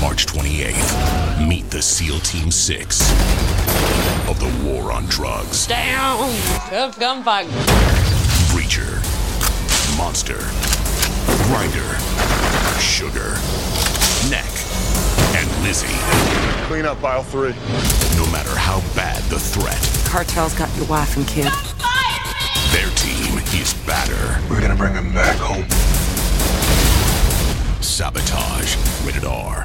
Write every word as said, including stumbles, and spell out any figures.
March twenty-eighth, meet the SEAL Team Six of the war on drugs. Down! Tough gunfight. Breacher, Monster, Grinder, Sugar, Neck, and Lizzie. Clean up aisle three. No matter how bad the threat, Cartel's got your wife and kid. their team is badder. We're gonna bring him back home. Sabotage, rated R.